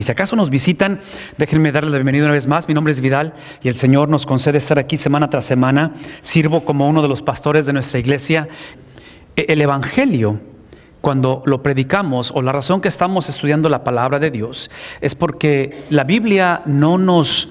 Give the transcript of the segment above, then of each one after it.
Y si acaso nos visitan, déjenme darles la bienvenida una vez más. Mi nombre es Vidal y el Señor nos concede estar aquí semana tras semana. Sirvo como uno de los pastores de nuestra iglesia. El Evangelio, cuando lo predicamos, o la razón que estamos estudiando la palabra de Dios, es porque la Biblia no nos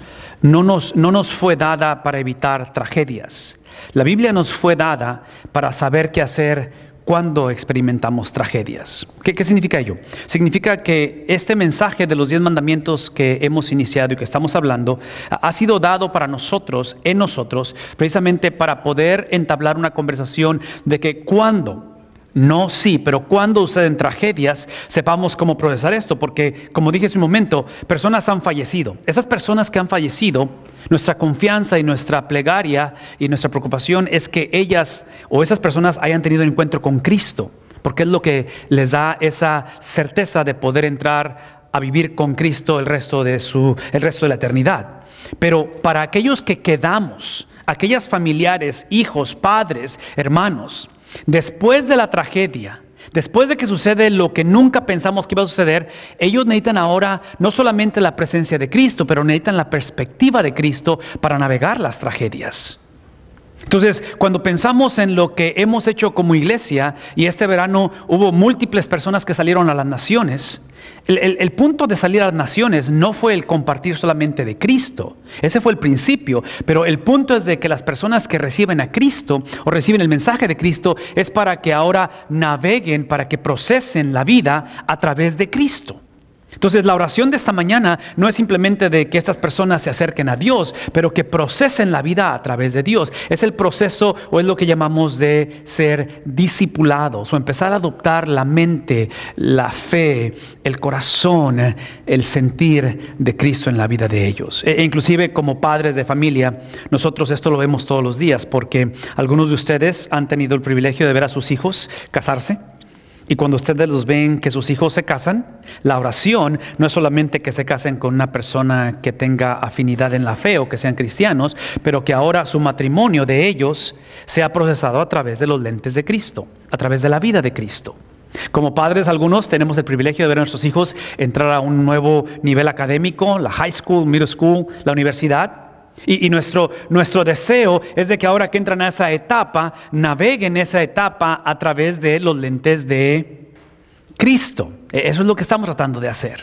fue dada para evitar tragedias. La Biblia nos fue dada para saber qué hacer cuando experimentamos tragedias. ¿Qué significa ello? Significa que este mensaje de los 10 mandamientos que hemos iniciado y que estamos hablando ha sido dado para nosotros, en nosotros, precisamente para poder entablar una conversación de que cuando, no sí, pero cuando suceden tragedias, sepamos cómo procesar esto, porque como dije hace un momento, personas han fallecido. Esas personas que han fallecido, nuestra confianza y nuestra plegaria y nuestra preocupación es que ellas o esas personas hayan tenido un encuentro con Cristo, porque es lo que les da esa certeza de poder entrar a vivir con Cristo el resto de la eternidad. Pero para aquellos que quedamos, aquellas familiares, hijos, padres, hermanos, después de la tragedia, después de que sucede lo que nunca pensamos que iba a suceder, ellos necesitan ahora no solamente la presencia de Cristo, pero necesitan la perspectiva de Cristo para navegar las tragedias. Entonces, cuando pensamos en lo que hemos hecho como iglesia, y este verano hubo múltiples personas que salieron a las naciones, el punto de salir a las naciones no fue el compartir solamente de Cristo. Ese fue el principio, pero el punto es de que las personas que reciben a Cristo o reciben el mensaje de Cristo es para que ahora naveguen, para que procesen la vida a través de Cristo. Entonces la oración de esta mañana no es simplemente de que estas personas se acerquen a Dios, pero que procesen la vida a través de Dios. Es el proceso, o es lo que llamamos de ser discipulados, o empezar a adoptar la mente, la fe, el corazón, el sentir de Cristo en la vida de ellos. Inclusive como padres de familia, nosotros esto lo vemos todos los días, porque algunos de ustedes han tenido el privilegio de ver a sus hijos casarse. Y cuando ustedes los ven que sus hijos se casan, la oración no es solamente que se casen con una persona que tenga afinidad en la fe o que sean cristianos, pero que ahora su matrimonio de ellos sea procesado a través de los lentes de Cristo, a través de la vida de Cristo. Como padres, algunos tenemos el privilegio de ver a nuestros hijos entrar a un nuevo nivel académico, la high school, middle school, la universidad. Y nuestro deseo es de que ahora que entran a esa etapa, naveguen esa etapa a través de los lentes de Cristo. Eso es lo que estamos tratando de hacer.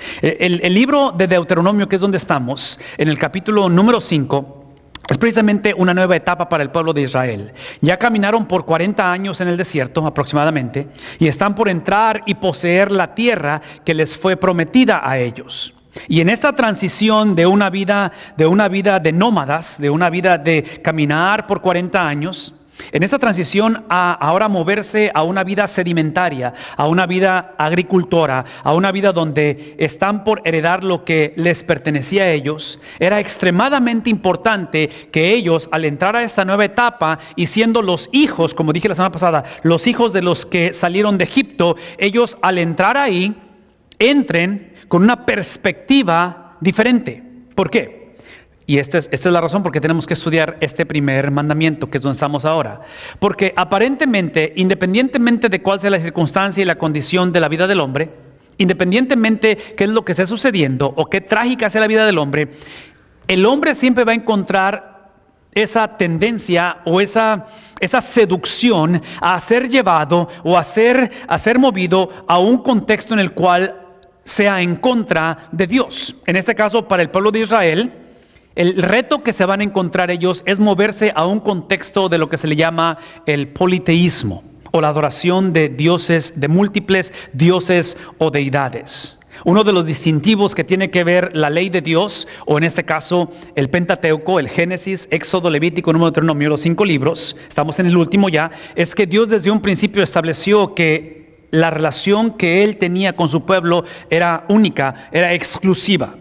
El libro de Deuteronomio, que es donde estamos, en el capítulo número 5, es precisamente una nueva etapa para el pueblo de Israel. Ya caminaron por 40 años en el desierto aproximadamente y están por entrar y poseer la tierra que les fue prometida a ellos. Y en esta transición de una vida de nómadas, de una vida de caminar por 40 años, en esta transición a ahora moverse a una vida sedimentaria, a una vida agricultora, a una vida donde están por heredar lo que les pertenecía a ellos, era extremadamente importante que ellos, al entrar a esta nueva etapa y siendo los hijos, como dije la semana pasada, los hijos de los que salieron de Egipto, ellos al entrar ahí, entren con una perspectiva diferente. ¿Por qué? Y esta es la razón por qué tenemos que estudiar este primer mandamiento, que es donde estamos ahora. Porque aparentemente, independientemente de cuál sea la circunstancia y la condición de la vida del hombre, independientemente qué es lo que esté sucediendo o qué trágica sea la vida del hombre, el hombre siempre va a encontrar esa tendencia o esa seducción a ser llevado o a ser movido a un contexto en el cual sea en contra de Dios. En este caso, para el pueblo de Israel, el reto que se van a encontrar ellos es moverse a un contexto de lo que se le llama el politeísmo, o la adoración de dioses, de múltiples dioses o deidades. Uno de los distintivos que tiene que ver la ley de Dios, o en este caso el Pentateuco, el Génesis, Éxodo, Levítico, Número, Deuteronomio, los 5 libros, estamos en el último ya, es que Dios desde un principio estableció que la relación que Él tenía con su pueblo era única, era exclusiva.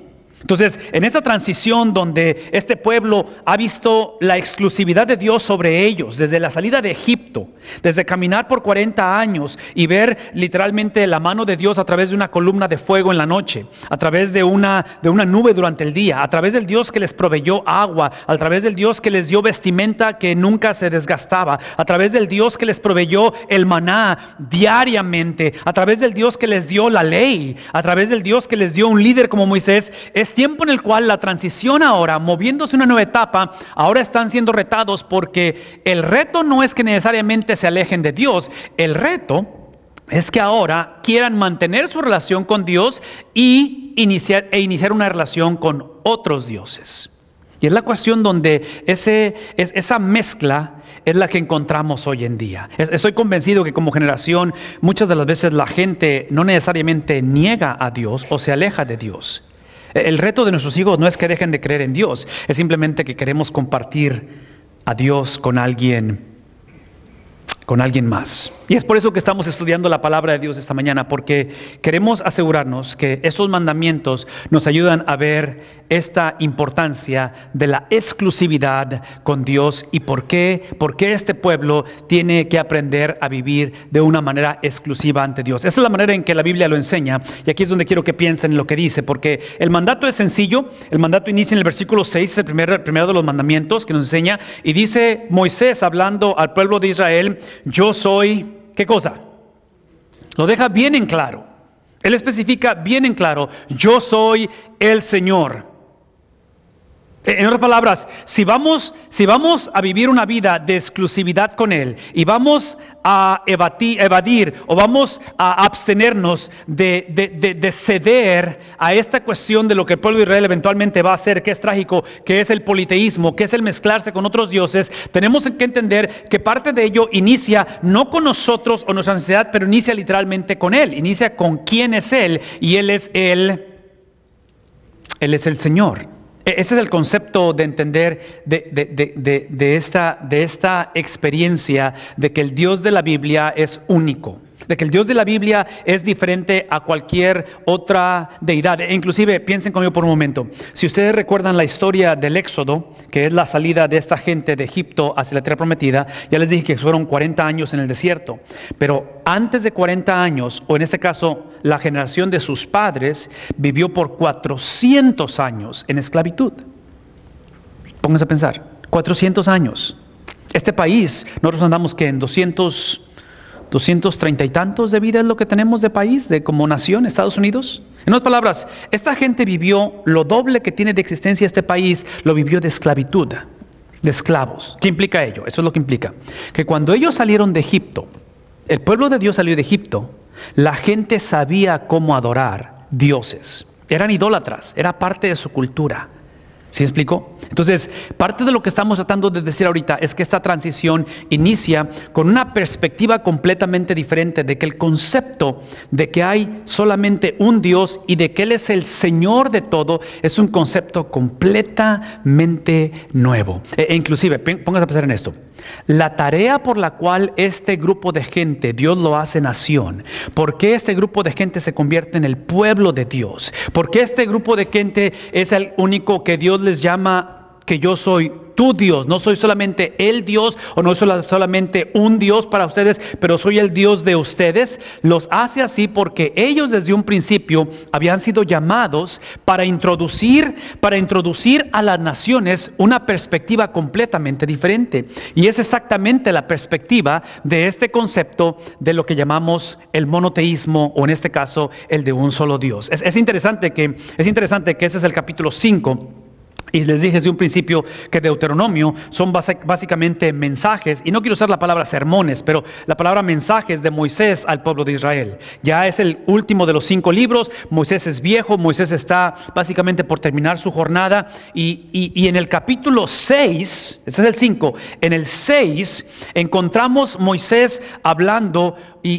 Entonces, en esta transición donde este pueblo ha visto la exclusividad de Dios sobre ellos, desde la salida de Egipto, desde caminar por 40 años y ver literalmente la mano de Dios a través de una columna de fuego en la noche, a través de una nube durante el día, a través del Dios que les proveyó agua, a través del Dios que les dio vestimenta que nunca se desgastaba, a través del Dios que les proveyó el maná diariamente, a través del Dios que les dio la ley, a través del Dios que les dio un líder como Moisés. Es tiempo en el cual la transición ahora, moviéndose a una nueva etapa, ahora están siendo retados, porque el reto no es que necesariamente se alejen de Dios. El reto es que ahora quieran mantener su relación con Dios y iniciar una relación con otros dioses. Y es la cuestión donde esa mezcla es la que encontramos hoy en día. Estoy convencido que como generación muchas de las veces la gente no necesariamente niega a Dios o se aleja de Dios. El reto de nuestros hijos no es que dejen de creer en Dios, es simplemente que queremos compartir a Dios con alguien más. Y es por eso que estamos estudiando la palabra de Dios esta mañana, porque queremos asegurarnos que estos mandamientos nos ayudan a ver esta importancia de la exclusividad con Dios y por qué este pueblo tiene que aprender a vivir de una manera exclusiva ante Dios. Esa es la manera en que la Biblia lo enseña, y aquí es donde quiero que piensen en lo que dice, porque el mandato es sencillo. El mandato inicia en el versículo 6, el primero de los mandamientos que nos enseña, y dice Moisés hablando al pueblo de Israel: yo soy, ¿qué cosa? Lo deja bien en claro. Él especifica bien en claro: yo soy el Señor. En otras palabras, si vamos a vivir una vida de exclusividad con Él y vamos a evadir o vamos a abstenernos de ceder a esta cuestión de lo que el pueblo de Israel eventualmente va a hacer, que es trágico, que es el politeísmo, que es el mezclarse con otros dioses, tenemos que entender que parte de ello inicia no con nosotros o nuestra necesidad, pero inicia literalmente con Él, inicia con quién es Él, y Él es el Señor. Ese es el concepto de entender de esta experiencia de que el Dios de la Biblia es único, de que el Dios de la Biblia es diferente a cualquier otra deidad. Inclusive, piensen conmigo por un momento, si ustedes recuerdan la historia del Éxodo, que es la salida de esta gente de Egipto hacia la tierra prometida, ya les dije que fueron 40 años en el desierto, pero antes de 40 años, o en este caso la generación de sus padres, vivió por 400 años en esclavitud. Pónganse a pensar, 400 años. Este país, nosotros andamos que en 230 y tantos de vida es lo que tenemos de país, de como nación, Estados Unidos. En otras palabras, esta gente vivió lo doble que tiene de existencia este país, lo vivió de esclavitud, de esclavos. ¿Qué implica ello? Eso es lo que implica que cuando ellos salieron de Egipto, el pueblo de Dios salió de Egipto, la gente sabía cómo adorar dioses. Eran idólatras, era parte de su cultura. ¿Sí me explico? Entonces, parte de lo que estamos tratando de decir ahorita es que esta transición inicia con una perspectiva completamente diferente, de que el concepto de que hay solamente un Dios y de que Él es el Señor de todo es un concepto completamente nuevo. Inclusive, pónganse a pensar en esto. La tarea por la cual este grupo de gente, Dios lo hace nación, ¿por qué este grupo de gente se convierte en el pueblo de Dios? ¿Por qué este grupo de gente es el único que Dios les llama que yo soy tu Dios? No soy solamente el Dios, o no soy solamente un Dios para ustedes, pero soy el Dios de ustedes. Los hace así porque ellos desde un principio habían sido llamados para introducir a las naciones una perspectiva completamente diferente. Y es exactamente la perspectiva de este concepto de lo que llamamos el monoteísmo, o en este caso el de un solo Dios. Es interesante que ese es el capítulo 5. Y les dije desde un principio que Deuteronomio son básicamente mensajes, y no quiero usar la palabra sermones, pero la palabra mensajes de Moisés al pueblo de Israel. Ya es el último de los 5 libros, Moisés es viejo, Moisés está básicamente por terminar su jornada, y en el capítulo 6, este es el 5, en el 6 encontramos Moisés hablando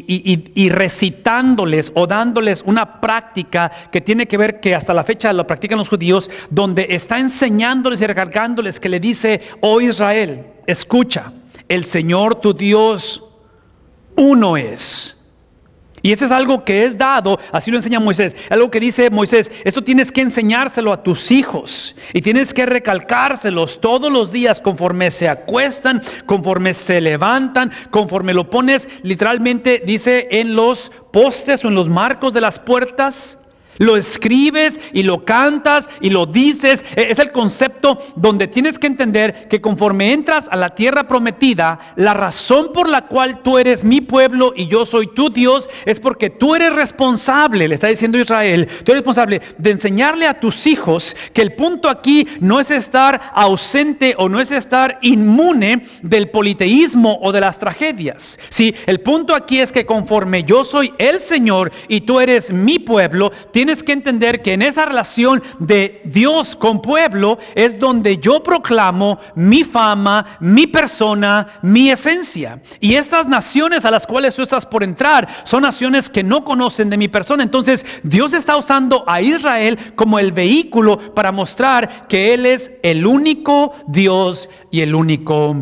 y recitándoles o dándoles una práctica que tiene que ver, que hasta la fecha lo practican los judíos, donde está enseñándoles y recargándoles, que le dice: oh Israel, escucha, el Señor tu Dios uno es. Y eso es algo que es dado, así lo enseña Moisés. Algo que dice Moisés, esto tienes que enseñárselo a tus hijos. Y tienes que recalcárselos todos los días conforme se acuestan, conforme se levantan, conforme lo pones literalmente, dice, en los postes o en los marcos de las puertas. Lo escribes y lo cantas y lo dices. Es el concepto donde tienes que entender que conforme entras a la tierra prometida, la razón por la cual tú eres mi pueblo y yo soy tu Dios es porque tú eres responsable, le está diciendo Israel, tú eres responsable de enseñarle a tus hijos que el punto aquí no es estar ausente o no es estar inmune del politeísmo o de las tragedias. Sí, el punto aquí es que conforme yo soy el Señor y tú eres mi pueblo, tienes que entender que en esa relación de Dios con pueblo es donde yo proclamo mi fama, mi persona, mi esencia. Y estas naciones a las cuales tú estás por entrar son naciones que no conocen de mi persona. Entonces Dios está usando a Israel como el vehículo para mostrar que Él es el único Dios y el único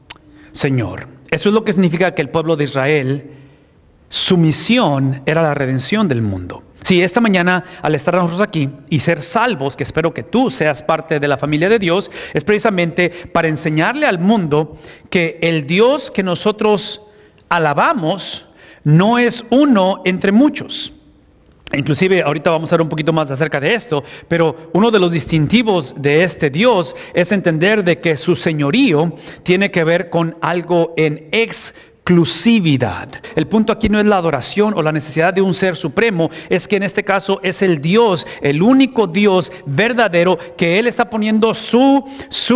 Señor. Eso es lo que significa que el pueblo de Israel, su misión era la redención del mundo. Sí, esta mañana al estar nosotros aquí y ser salvos, que espero que tú seas parte de la familia de Dios, es precisamente para enseñarle al mundo que el Dios que nosotros alabamos no es uno entre muchos. Inclusive ahorita vamos a ver un poquito más acerca de esto, pero uno de los distintivos de este Dios es entender de que su señorío tiene que ver con algo en exclusividad. El punto aquí no es la adoración o la necesidad de un ser supremo, es que en este caso es el Dios, el único Dios verdadero, que Él está poniendo su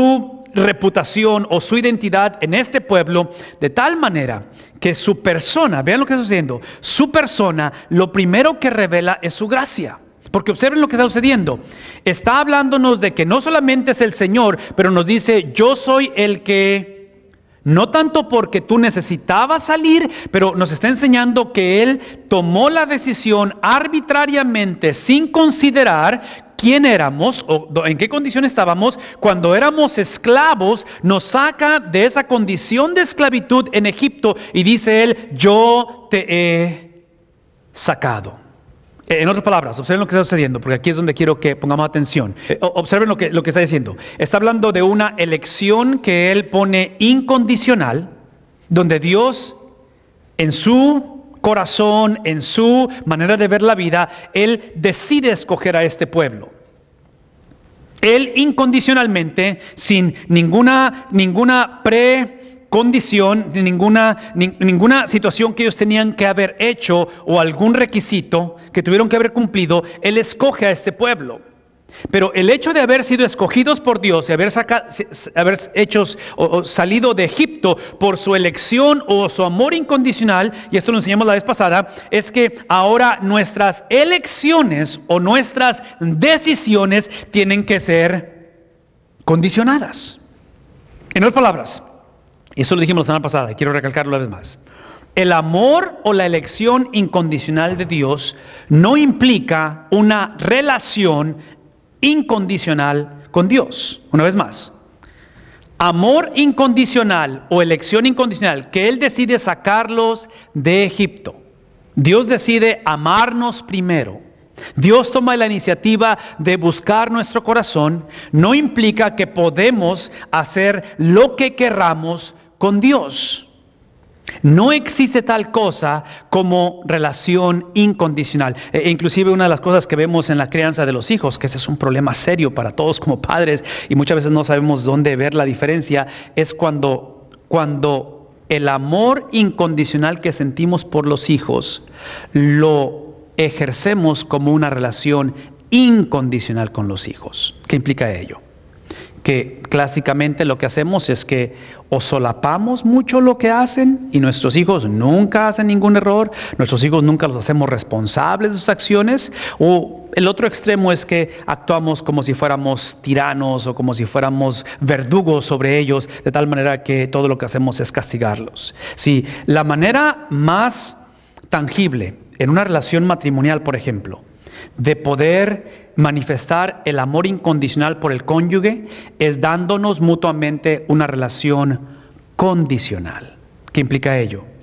reputación o su identidad en este pueblo de tal manera que su persona, vean lo que está sucediendo, su persona lo primero que revela es su gracia. Porque observen lo que está sucediendo. Está hablándonos de que no solamente es el Señor, pero nos dice, yo soy el que... No tanto porque tú necesitabas salir, pero nos está enseñando que Él tomó la decisión arbitrariamente, sin considerar quién éramos o en qué condición estábamos. Cuando éramos esclavos, nos saca de esa condición de esclavitud en Egipto y dice Él, yo te he sacado. En otras palabras, observen lo que está sucediendo, porque aquí es donde quiero que pongamos atención. Observen lo que está diciendo. Está hablando de una elección que Él pone incondicional, donde Dios en su corazón, en su manera de ver la vida, Él decide escoger a este pueblo. Él incondicionalmente, sin ninguna condición, ninguna situación que ellos tenían que haber hecho o algún requisito que tuvieron que haber cumplido, Él escoge a este pueblo. Pero el hecho de haber sido escogidos por Dios y haber salido de Egipto por su elección o su amor incondicional, y esto lo enseñamos la vez pasada, es que ahora nuestras elecciones o nuestras decisiones tienen que ser condicionadas. En otras palabras, y eso lo dijimos la semana pasada y quiero recalcarlo una vez más. El amor o la elección incondicional de Dios no implica una relación incondicional con Dios. Una vez más, amor incondicional o elección incondicional, que Él decide sacarlos de Egipto. Dios decide amarnos primero. Dios toma la iniciativa de buscar nuestro corazón. No implica que podemos hacer lo que querramos con Dios. No existe tal cosa como relación incondicional. Inclusive una de las cosas que vemos en la crianza de los hijos, que ese es un problema serio para todos como padres y muchas veces no sabemos dónde ver la diferencia, es cuando el amor incondicional que sentimos por los hijos lo ejercemos como una relación incondicional con los hijos. ¿Qué implica ello? Que clásicamente lo que hacemos es que o solapamos mucho lo que hacen y nuestros hijos nunca hacen ningún error, nuestros hijos nunca los hacemos responsables de sus acciones, o el otro extremo es que actuamos como si fuéramos tiranos o como si fuéramos verdugos sobre ellos, de tal manera que todo lo que hacemos es castigarlos. Sí, la manera más tangible en una relación matrimonial, por ejemplo, de poder manifestar el amor incondicional por el cónyuge es dándonos mutuamente una relación condicional. ¿Qué implica ello? Que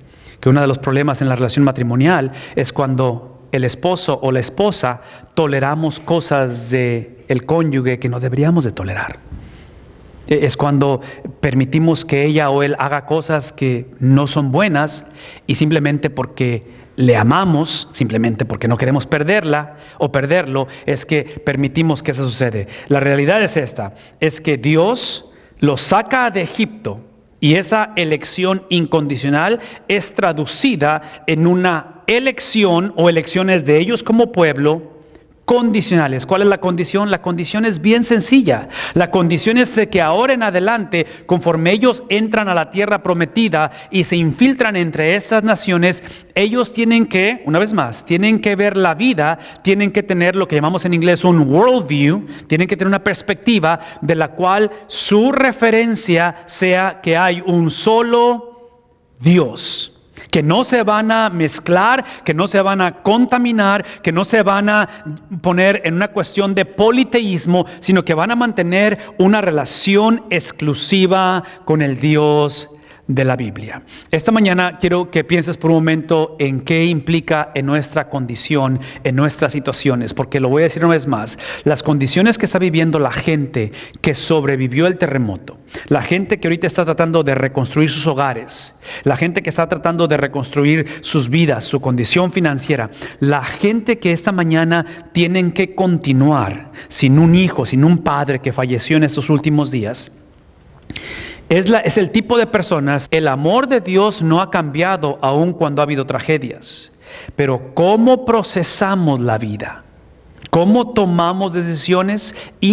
que uno de los problemas en la relación matrimonial es cuando el esposo o la esposa toleramos cosas del cónyuge que no deberíamos de tolerar. Es cuando permitimos que ella o él haga cosas que no son buenas y simplemente porque le amamos, simplemente porque no queremos perderla o perderlo, es que permitimos que eso sucede. La realidad es esta, es que Dios los saca de Egipto y esa elección incondicional es traducida en una elección o elecciones de ellos como pueblo condicionales. ¿Cuál es la condición? La condición es bien sencilla. La condición es de que ahora en adelante, conforme ellos entran a la tierra prometida y se infiltran entre estas naciones, ellos tienen que, una vez más, tienen que ver la vida, tienen que tener lo que llamamos en inglés un worldview, tienen que tener una perspectiva de la cual su referencia sea que hay un solo Dios. Que no se van a mezclar, que no se van a contaminar, que no se van a poner en una cuestión de politeísmo, sino que van a mantener una relación exclusiva con el Dios de la Biblia. Esta mañana quiero que pienses por un momento en qué implica en nuestra condición, en nuestras situaciones, porque lo voy a decir una vez más, las condiciones que está viviendo la gente que sobrevivió el terremoto, la gente que ahorita está tratando de reconstruir sus hogares, la gente que está tratando de reconstruir sus vidas, su condición financiera, la gente que esta mañana tienen que continuar sin un hijo, sin un padre que falleció en estos últimos días, es el tipo de personas. El amor de Dios no ha cambiado aun cuando ha habido tragedias. Pero ¿cómo procesamos la vida? ¿Cómo tomamos decisiones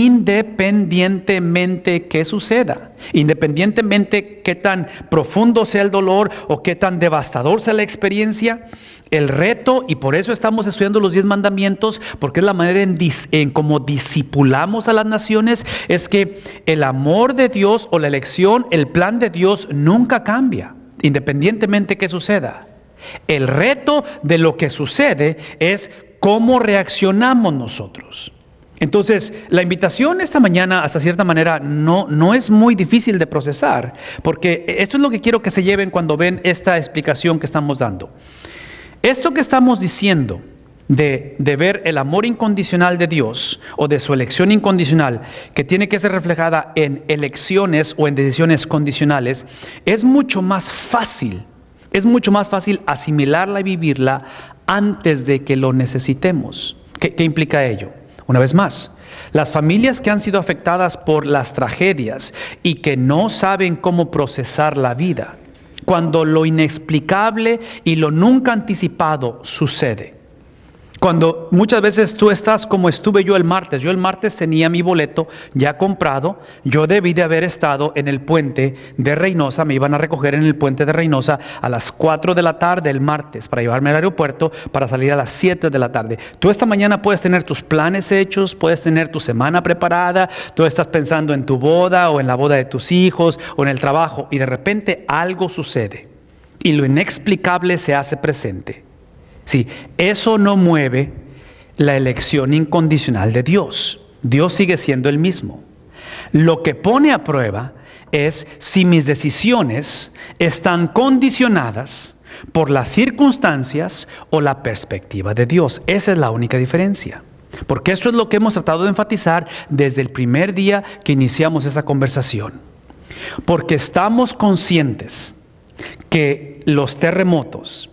independientemente qué suceda? Independientemente qué tan profundo sea el dolor o qué tan devastador sea la experiencia. El reto, y por eso estamos estudiando los 10 mandamientos, porque es la manera en cómo discipulamos a las naciones, es que el amor de Dios o la elección, el plan de Dios nunca cambia, independientemente qué suceda. El reto de lo que sucede es cómo reaccionamos nosotros. Entonces, la invitación esta mañana, hasta cierta manera, no es muy difícil de procesar, porque esto es lo que quiero que se lleven cuando ven esta explicación que estamos dando. Esto que estamos diciendo de ver el amor incondicional de Dios o de su elección incondicional que tiene que ser reflejada en elecciones o en decisiones condicionales, es mucho más fácil asimilarla y vivirla antes de que lo necesitemos. ¿Qué implica ello? Una vez más, las familias que han sido afectadas por las tragedias y que no saben cómo procesar la vida, cuando lo inexplicable y lo nunca anticipado sucede. Cuando muchas veces tú estás como estuve yo el martes. Yo el martes tenía mi boleto ya comprado. Yo debí de haber estado en el puente de Reynosa. Me iban a recoger en el puente de Reynosa a las 4 de la tarde el martes para llevarme al aeropuerto para salir a las 7 de la tarde. Tú esta mañana puedes tener tus planes hechos, puedes tener tu semana preparada. Tú estás pensando en tu boda o en la boda de tus hijos o en el trabajo y de repente algo sucede y lo inexplicable se hace presente. Sí, eso no mueve la elección incondicional de Dios. Dios sigue siendo el mismo. Lo que pone a prueba es si mis decisiones están condicionadas por las circunstancias o la perspectiva de Dios. Esa es la única diferencia. Porque esto es lo que hemos tratado de enfatizar desde el primer día que iniciamos esta conversación. Porque estamos conscientes que los terremotos,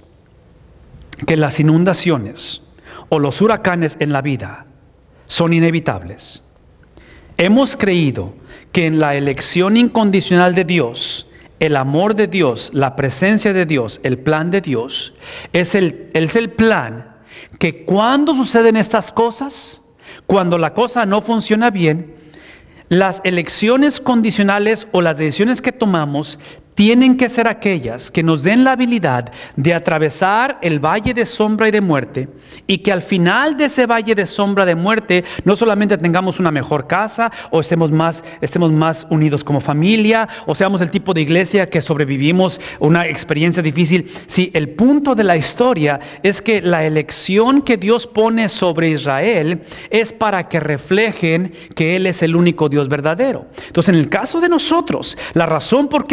que las inundaciones o los huracanes en la vida son inevitables. Hemos creído que en la elección incondicional de Dios, el amor de Dios, la presencia de Dios, el plan de Dios, es el plan que cuando suceden estas cosas, cuando la cosa no funciona bien, las elecciones condicionales o las decisiones que tomamos tienen que ser aquellas que nos den la habilidad de atravesar el valle de sombra y de muerte y que al final de ese valle de sombra de muerte no solamente tengamos una mejor casa o estemos más unidos como familia o seamos el tipo de iglesia que sobrevivimos una experiencia difícil. Sí, el punto de la historia es que la elección que Dios pone sobre Israel es para que reflejen que Él es el único Dios verdadero. Entonces, en el caso de nosotros, la razón por qué somos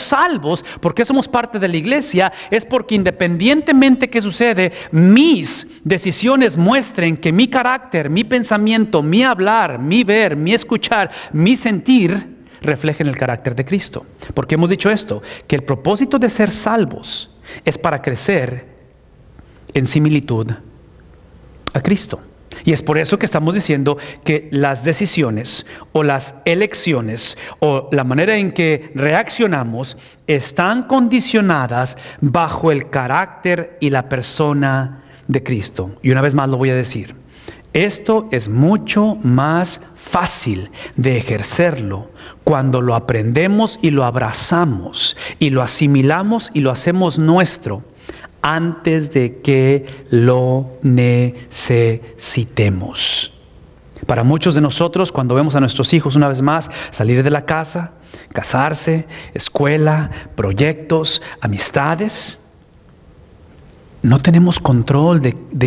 salvos, ¿por qué somos parte de la iglesia? Es porque independientemente que sucede, mis decisiones muestren que mi carácter, mi pensamiento, mi hablar, mi ver, mi escuchar, mi sentir reflejen el carácter de Cristo. Porque hemos dicho esto, que el propósito de ser salvos es para crecer en similitud a Cristo. Y es por eso que estamos diciendo que las decisiones o las elecciones o la manera en que reaccionamos están condicionadas bajo el carácter y la persona de Cristo. Y una vez más lo voy a decir, esto es mucho más fácil de ejercerlo cuando lo aprendemos y lo abrazamos y lo asimilamos y lo hacemos nuestro antes de que lo necesitemos. Para muchos de nosotros, cuando vemos a nuestros hijos una vez más salir de la casa, casarse, escuela, proyectos, amistades, no tenemos control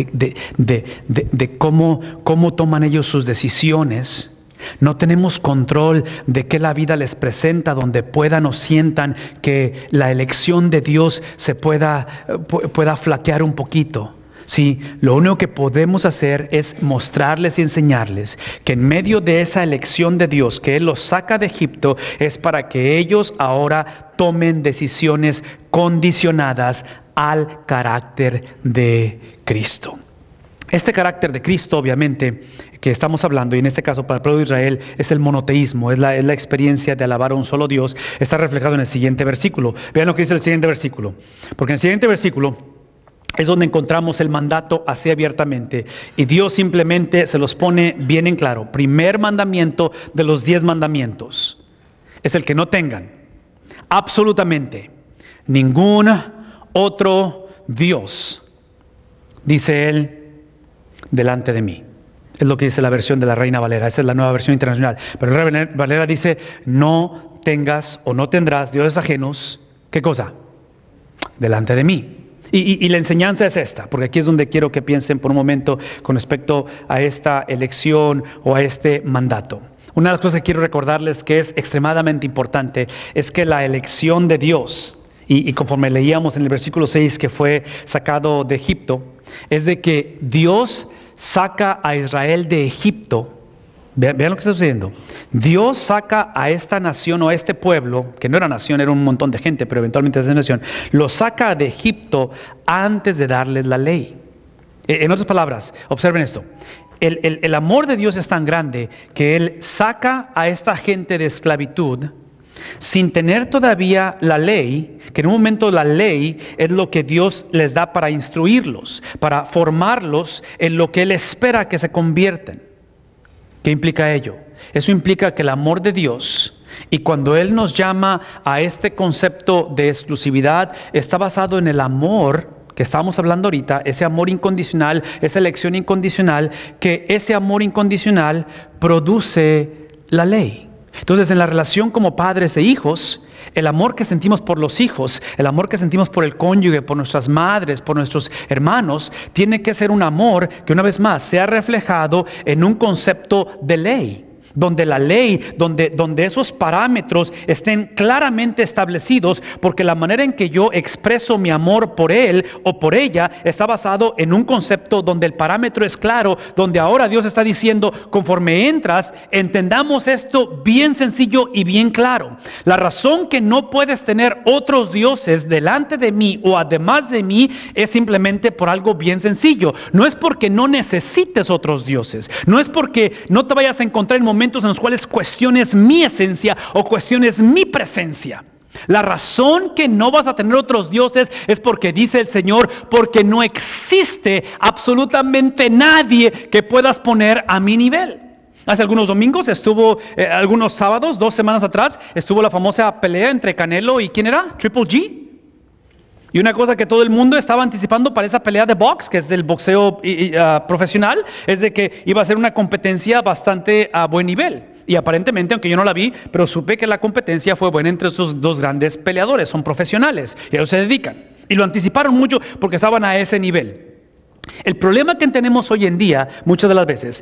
de cómo toman ellos sus decisiones. No tenemos control de qué la vida les presenta, donde puedan o sientan que la elección de Dios se pueda flaquear un poquito. Sí, lo único que podemos hacer es mostrarles y enseñarles que en medio de esa elección de Dios, que Él los saca de Egipto, es para que ellos ahora tomen decisiones condicionadas al carácter de Cristo. Este carácter de Cristo, obviamente, que estamos hablando, y en este caso para el pueblo de Israel, es el monoteísmo, es la experiencia de alabar a un solo Dios. Está reflejado en el siguiente versículo. Vean lo que dice el siguiente versículo. Porque en el siguiente versículo es donde encontramos el mandato así abiertamente. Y Dios simplemente se los pone bien en claro. Primer mandamiento de los 10 mandamientos es el que no tengan absolutamente ningún otro Dios, dice Él, delante de mí. Es lo que dice la versión de la Reina Valera. Esa es la nueva versión internacional. Pero la Reina Valera dice, no tengas o no tendrás dioses ajenos. ¿Qué cosa? Delante de mí. Y la enseñanza es esta, porque aquí es donde quiero que piensen por un momento con respecto a esta elección o a este mandato. Una de las cosas que quiero recordarles que es extremadamente importante es que la elección de Dios, y conforme leíamos en el versículo 6 que fue sacado de Egipto, es de que Dios saca a Israel de Egipto. Vean lo que está sucediendo. Dios saca a esta nación o a este pueblo, que no era nación, era un montón de gente, pero eventualmente es nación, lo saca de Egipto antes de darles la ley. En otras palabras, observen esto. El amor de Dios es tan grande que Él saca a esta gente de esclavitud sin tener todavía la ley, que en un momento la ley es lo que Dios les da para instruirlos, para formarlos en lo que Él espera que se convierten. ¿Qué implica ello? Eso implica que el amor de Dios, y cuando Él nos llama a este concepto de exclusividad, está basado en el amor que estábamos hablando ahorita, ese amor incondicional, esa elección incondicional, que ese amor incondicional produce la ley. Entonces, en la relación como padres e hijos, el amor que sentimos por los hijos, el amor que sentimos por el cónyuge, por nuestras madres, por nuestros hermanos, tiene que ser un amor que una vez más sea reflejado en un concepto de ley. Donde la ley, donde esos parámetros estén claramente establecidos, porque la manera en que yo expreso mi amor por él o por ella está basado en un concepto donde el parámetro es claro, donde ahora Dios está diciendo, conforme entras, entendamos esto bien sencillo y bien claro. La razón que no puedes tener otros dioses delante de mí o además de mí es simplemente por algo bien sencillo. No es porque no necesites otros dioses, no es porque no te vayas a encontrar en momentos en los cuales cuestiones mi esencia o cuestiones mi presencia. La razón que no vas a tener otros dioses es porque dice el Señor, porque no existe absolutamente nadie que puedas poner a mi nivel. Hace algunos domingos estuvo, algunos sábados, 2 semanas atrás, estuvo la famosa pelea entre Canelo y ¿quién era? Triple G. Y una cosa que todo el mundo estaba anticipando para esa pelea de box, que es del boxeo profesional, es de que iba a ser una competencia bastante a buen nivel. Y aparentemente, aunque yo no la vi, pero supe que la competencia fue buena entre esos dos grandes peleadores. Son profesionales y a ellos se dedican. Y lo anticiparon mucho porque estaban a ese nivel. El problema que tenemos hoy en día, muchas de las veces,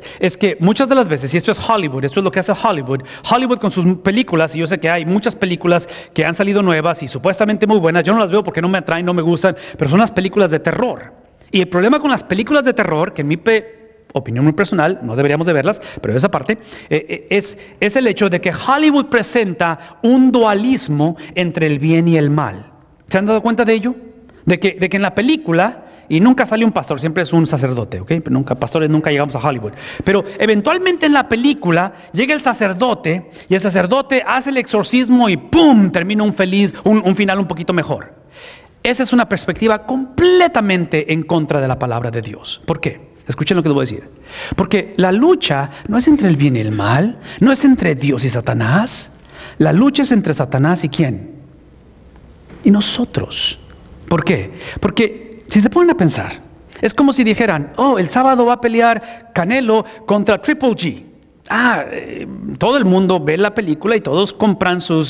y esto es Hollywood, esto es lo que hace Hollywood con sus películas, y yo sé que hay muchas películas que han salido nuevas y supuestamente muy buenas, yo no las veo porque no me atraen, no me gustan, pero son las películas de terror. Y el problema con las películas de terror, que en mi opinión muy personal, no deberíamos de verlas, pero esa parte, es el hecho de que Hollywood presenta un dualismo entre el bien y el mal. ¿Se han dado cuenta de ello? De que en la película, y nunca sale un pastor, siempre es un sacerdote, ¿ok? Pastores nunca llegamos a Hollywood. Pero eventualmente en la película llega el sacerdote y el sacerdote hace el exorcismo y ¡pum! Termina un final un poquito mejor. Esa es una perspectiva completamente en contra de la palabra de Dios. ¿Por qué? Escuchen lo que les voy a decir. Porque la lucha no es entre el bien y el mal, no es entre Dios y Satanás. La lucha es entre Satanás y ¿quién? Y nosotros. ¿Por qué? Porque si se ponen a pensar, es como si dijeran, el sábado va a pelear Canelo contra Triple G. Todo el mundo ve la película y todos compran su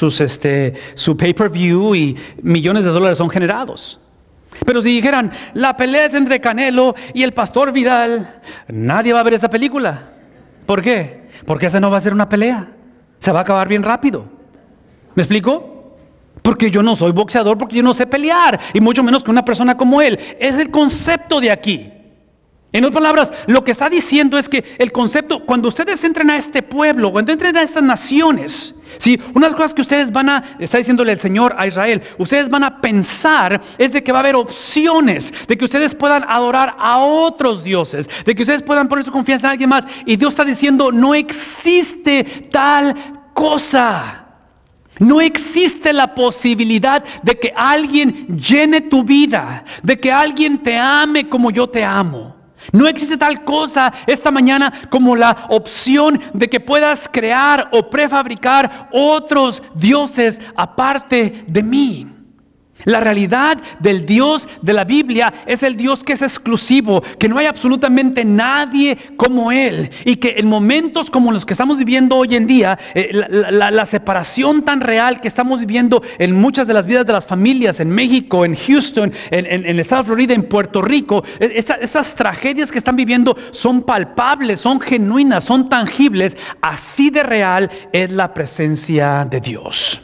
pay-per-view y millones de dólares son generados. Pero si dijeran, la pelea es entre Canelo y el pastor Vidal, nadie va a ver esa película. ¿Por qué? Porque esa no va a ser una pelea. Se va a acabar bien rápido. ¿Me explico? Porque yo no soy boxeador, porque yo no sé pelear, y mucho menos que una persona como él. Es el concepto de aquí. En otras palabras, lo que está diciendo es que el concepto, cuando ustedes entren a este pueblo, cuando entren a estas naciones, ¿sí? Una de las cosas que ustedes está diciéndole el Señor a Israel, ustedes van a pensar es de que va a haber opciones, de que ustedes puedan adorar a otros dioses, de que ustedes puedan poner su confianza en alguien más. Y Dios está diciendo, no existe tal cosa. No existe la posibilidad de que alguien llene tu vida, de que alguien te ame como yo te amo. No existe tal cosa esta mañana como la opción de que puedas crear o prefabricar otros dioses aparte de mí. La realidad del Dios de la Biblia es el Dios que es exclusivo, que no hay absolutamente nadie como Él, y que en momentos como los que estamos viviendo hoy en día, la separación tan real que estamos viviendo en muchas de las vidas de las familias, en México, en Houston, en el estado de Florida, en Puerto Rico, esas tragedias que están viviendo son palpables, son genuinas, son tangibles. Así de real es la presencia de Dios.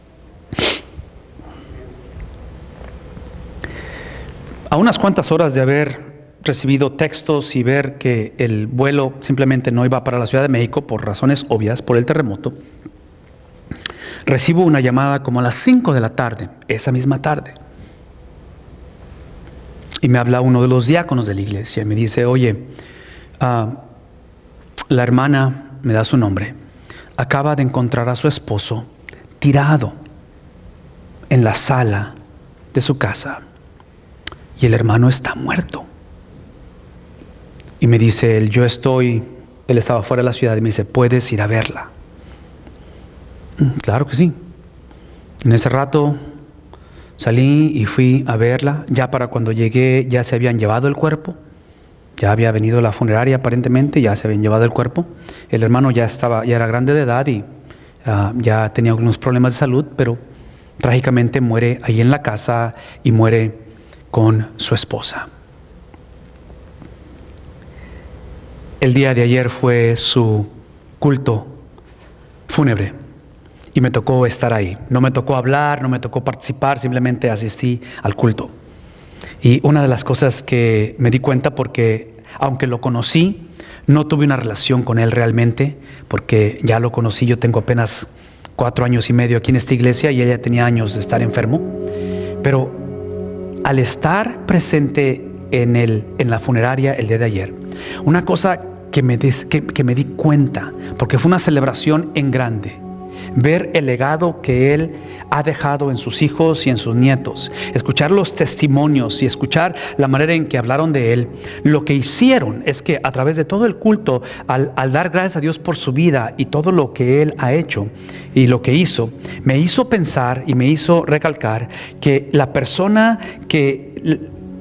A unas cuantas horas de haber recibido textos y ver que el vuelo simplemente no iba para la Ciudad de México por razones obvias, por el terremoto, recibo una llamada como a las 5 de la tarde, esa misma tarde. Y me habla uno de los diáconos de la iglesia y me dice, oye, la hermana, me da su nombre, acaba de encontrar a su esposo tirado en la sala de su casa. Y el hermano está muerto. Y me dice él, él estaba fuera de la ciudad y me dice, ¿puedes ir a verla? Claro que sí. En ese rato salí y fui a verla. Ya para cuando llegué ya se habían llevado el cuerpo. Ya había venido la funeraria aparentemente, ya se habían llevado el cuerpo. El hermano ya era grande de edad y ya tenía algunos problemas de salud, pero trágicamente muere ahí en la casa y muere con su esposa. El día de ayer fue su culto fúnebre y me tocó estar ahí. No me tocó hablar, no me tocó participar, simplemente asistí al culto. Y una de las cosas que me di cuenta, porque aunque lo conocí, no tuve una relación con él realmente, porque ya lo conocí, yo tengo apenas 4 años y medio aquí en esta iglesia y ella tenía años de estar enfermo, pero al estar presente en la funeraria el día de ayer, una cosa que me di cuenta, porque fue una celebración en grande, ver el legado que él ha dejado en sus hijos y en sus nietos, escuchar los testimonios y escuchar la manera en que hablaron de él. Lo que hicieron es que a través de todo el culto, al dar gracias a Dios por su vida y todo lo que él ha hecho y lo que hizo, me hizo pensar y me hizo recalcar que la persona que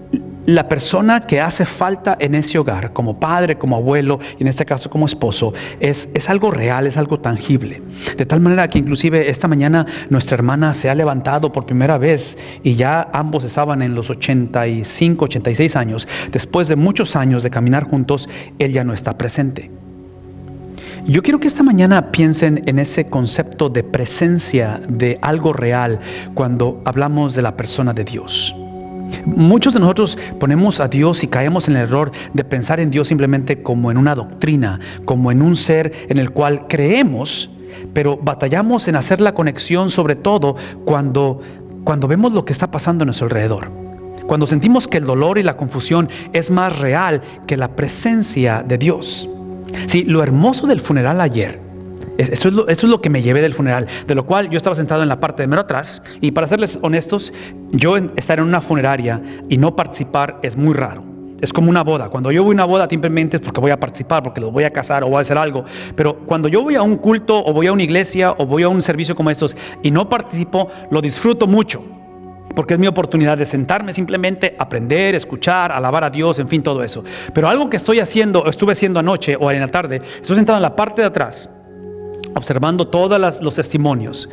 la persona que hace falta en ese hogar, como padre, como abuelo, y en este caso como esposo, es algo real, es algo tangible. De tal manera que inclusive esta mañana nuestra hermana se ha levantado por primera vez y ya ambos estaban en los 85, 86 años. Después de muchos años de caminar juntos, él ya no está presente. Yo quiero que esta mañana piensen en ese concepto de presencia de algo real cuando hablamos de la persona de Dios. Muchos de nosotros ponemos a Dios y caemos en el error de pensar en Dios simplemente como en una doctrina, como en un ser en el cual creemos, pero batallamos en hacer la conexión, sobre todo cuando vemos lo que está pasando a nuestro alrededor. Cuando sentimos que el dolor y la confusión es más real que la presencia de Dios. Sí, lo hermoso del funeral ayer, eso es lo que me llevé del funeral, de lo cual yo estaba sentado en la parte de mero atrás, y para serles honestos, yo estar en una funeraria y no participar es muy raro. Es como una boda. Cuando yo voy a una boda simplemente es porque voy a participar, porque los voy a casar o voy a hacer algo. Pero cuando yo voy a un culto o voy a una iglesia o voy a un servicio como estos y no participo, lo disfruto mucho, porque es mi oportunidad de sentarme, simplemente aprender, escuchar, alabar a Dios, en fin, todo eso. Pero algo que estuve haciendo anoche o en la tarde, estoy sentado en la parte de atrás, observando todos los testimonios.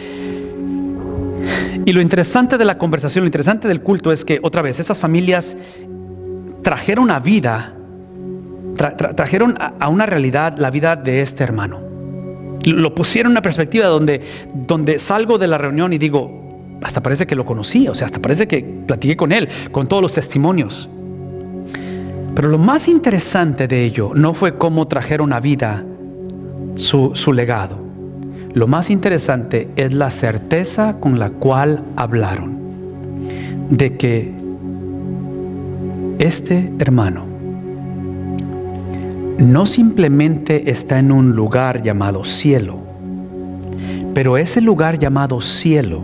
Y lo interesante de la conversación, lo interesante del culto es que, otra vez, esas familias trajeron a vida, trajeron a una realidad la vida de este hermano. Lo pusieron en una perspectiva donde salgo de la reunión y digo, hasta parece que lo conocí, o sea, hasta parece que platiqué con él, con todos los testimonios. Pero lo más interesante de ello no fue cómo trajeron a vida su legado. Lo más interesante es la certeza con la cual hablaron de que este hermano no simplemente está en un lugar llamado cielo, pero ese lugar llamado cielo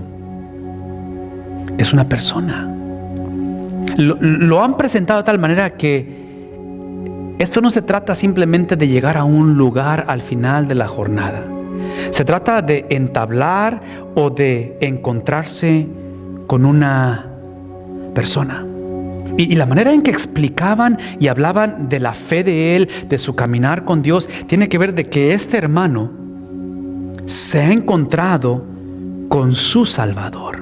es una persona. Lo han presentado de tal manera que esto no se trata simplemente de llegar a un lugar al final de la jornada. Se trata de entablar o de encontrarse con una persona. Y la manera en que explicaban y hablaban de la fe de él, de su caminar con Dios, tiene que ver de que este hermano se ha encontrado con su Salvador.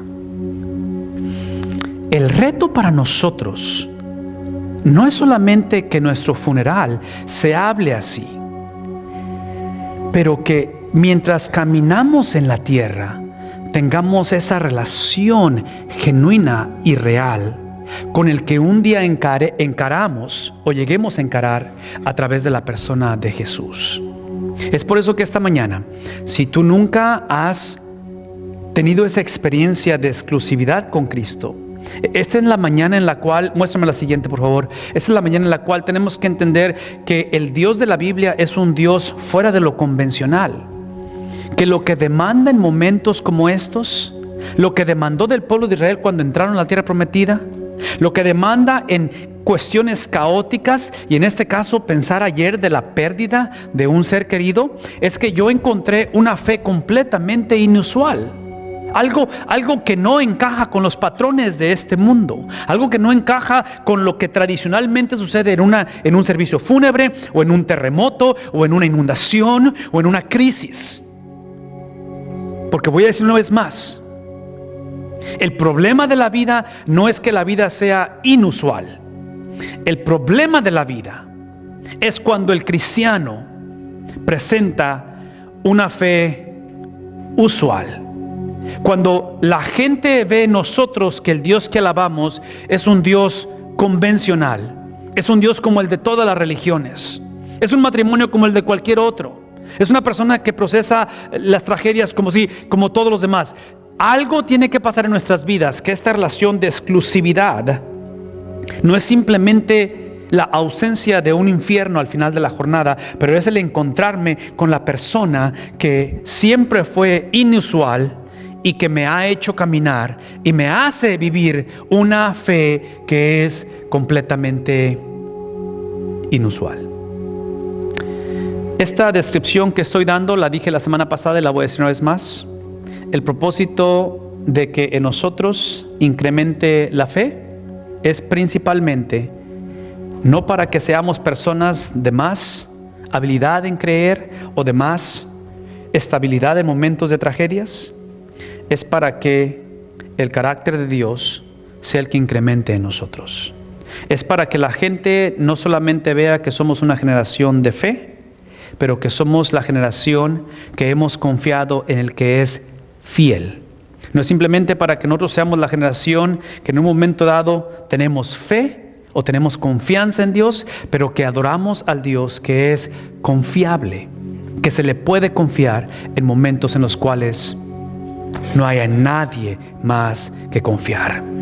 El reto para nosotros no es solamente que nuestro funeral se hable así, pero que mientras caminamos en la tierra tengamos esa relación genuina y real con el que un día encaramos o lleguemos a encarar a través de la persona de Jesús. Es por eso que esta mañana, si tú nunca has tenido esa experiencia de exclusividad con Cristo, esta es la mañana en la cual, muéstrame la siguiente por favor, esta es la mañana en la cual tenemos que entender que el Dios de la Biblia es un Dios fuera de lo convencional, que lo que demanda en momentos como estos, lo que demandó del pueblo de Israel cuando entraron a la tierra prometida, lo que demanda en cuestiones caóticas, y en este caso pensar ayer de la pérdida de un ser querido, es que yo encontré una fe completamente inusual. Algo que no encaja con los patrones de este mundo, algo que no encaja con lo que tradicionalmente sucede en un servicio fúnebre, o en un terremoto, o en una inundación, o en una crisis. Porque voy a decir una vez más, el problema de la vida no es que la vida sea inusual. El problema de la vida es cuando el cristiano presenta una fe usual. Cuando la gente ve en nosotros que el Dios que alabamos es un Dios convencional, es un Dios como el de todas las religiones, es un matrimonio como el de cualquier otro, es una persona que procesa las tragedias como todos los demás. Algo tiene que pasar en nuestras vidas, que esta relación de exclusividad no es simplemente la ausencia de un infierno al final de la jornada, pero es el encontrarme con la persona que siempre fue inusual y que me ha hecho caminar y me hace vivir una fe que es completamente inusual. Esta descripción que estoy dando la dije la semana pasada y la voy a decir una vez más. El propósito de que en nosotros incremente la fe es principalmente no para que seamos personas de más habilidad en creer o de más estabilidad en momentos de tragedias. Es para que el carácter de Dios sea el que incremente en nosotros. Es para que la gente no solamente vea que somos una generación de fe, pero que somos la generación que hemos confiado en el que es fiel. No es simplemente para que nosotros seamos la generación que en un momento dado tenemos fe o tenemos confianza en Dios, pero que adoramos al Dios que es confiable, que se le puede confiar en momentos en los cuales no haya nadie más que confiar.